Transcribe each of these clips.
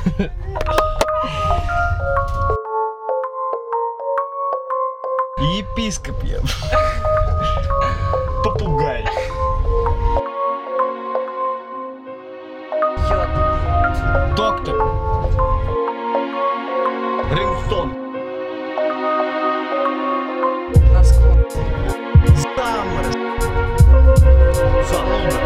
Епископ я. Попугай. Доктор. Рингтон. Заморозь. Зануда.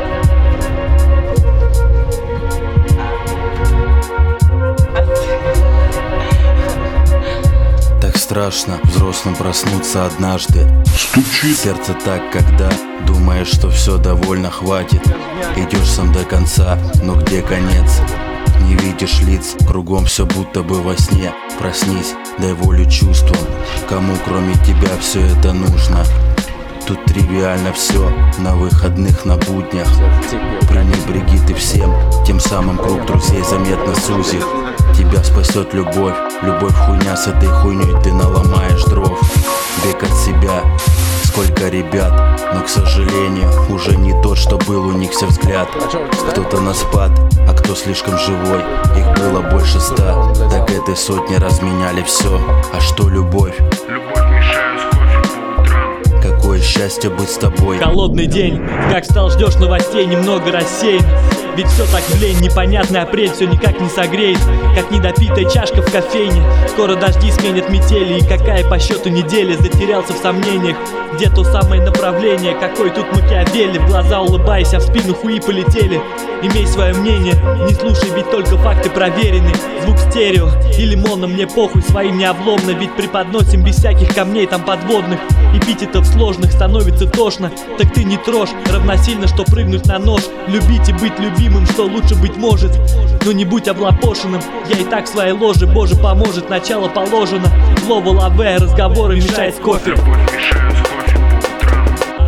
Так страшно взрослым проснуться однажды. Стучит сердце так, когда думаешь, что все довольно, хватит. Идешь сам до конца, но где конец? Не видишь лиц, кругом все будто бы во сне. Проснись, дай волю чувствам, кому кроме тебя все это нужно. Тут тривиально все, на выходных, на буднях. Пренебреги ты всем, тем самым круг друзей заметно сузит. Тебя спасет любовь, любовь хуйня, с этой хуйней ты наломаешь дров. Бег от себя, сколько ребят, но, к сожалению, уже не тот, что был у них все взгляд. Кто-то на спад, а кто слишком живой, их было больше 100. Так этой сотни разменяли все. А что любовь? Любовь мешаю с кофе по утрам. Какое счастье быть с тобой. Холодный день, как встал, ждешь новостей, немного рассеян. Ведь все так в лень, непонятный апрель все никак не согреет. Как недопитая чашка в кофейне. Скоро дожди сменят метели. И какая по счету неделя, затерялся в сомнениях. Где то самое направление, какой тут Макиавелли. В глаза улыбайся, а в спину хуи полетели. Имей свое мнение, не слушай, ведь только факты проверены. Звук стерео или моно, мне похуй, своим не обломно. Ведь преподносим без всяких камней там подводных. Эпитетов сложных становится тошно. Так ты не трожь, равносильно, что прыгнуть на нож. Любить и быть любимым, что лучше быть может. Но не будь облапошенным, я и так в своей ложе. Боже поможет, начало положено. Слово лаве, разговоры мешает с кофе. Любовь мешаю с кофе по утрам.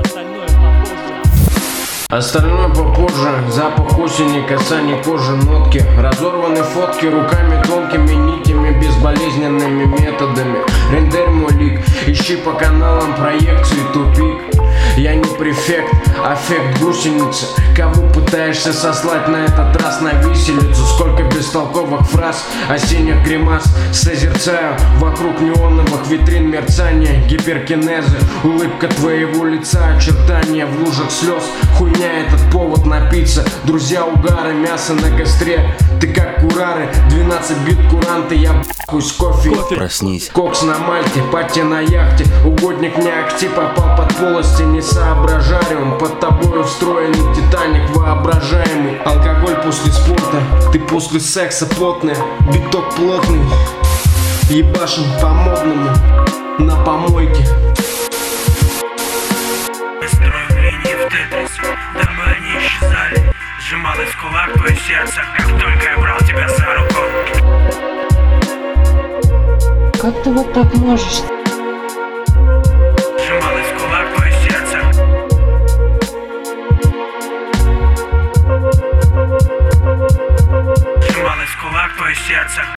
Остальное попозже, запах осени, касание кожи, нотки. Разорваны фотки руками тонкими нитями, безболезненными методами. Рендерь мой лик, ищи по каналам проекции, тупик. Я не префект, аффект гусеницы. Кого пытаешься сослать на этот раз на виселицу? Сколько бестолковых фраз, осенних гримас. Созерцаю вокруг неоновых витрин мерцания, гиперкинезы. Улыбка твоего лица, очертания в лужах слез. Хуйня этот повод напиться. Друзья, угары, мясо на костре. Ты как курары, 12 бит куранты. Я б***й с кофе. Проснись. Кокс на Мальте, пати на яхте. Угодник не акти, попал под полости, не соображариум. Под тобою встроенный Титаник воображаемый. Алкоголь после спорта, ты после секса плотная. Биток плотный, ебашим по-модному на помойке. Мы строим линии в тетрис, дабы они исчезали. Сжималось в кулак твое сердце, как только я брал тебя за руку. Как ты вот так можешь?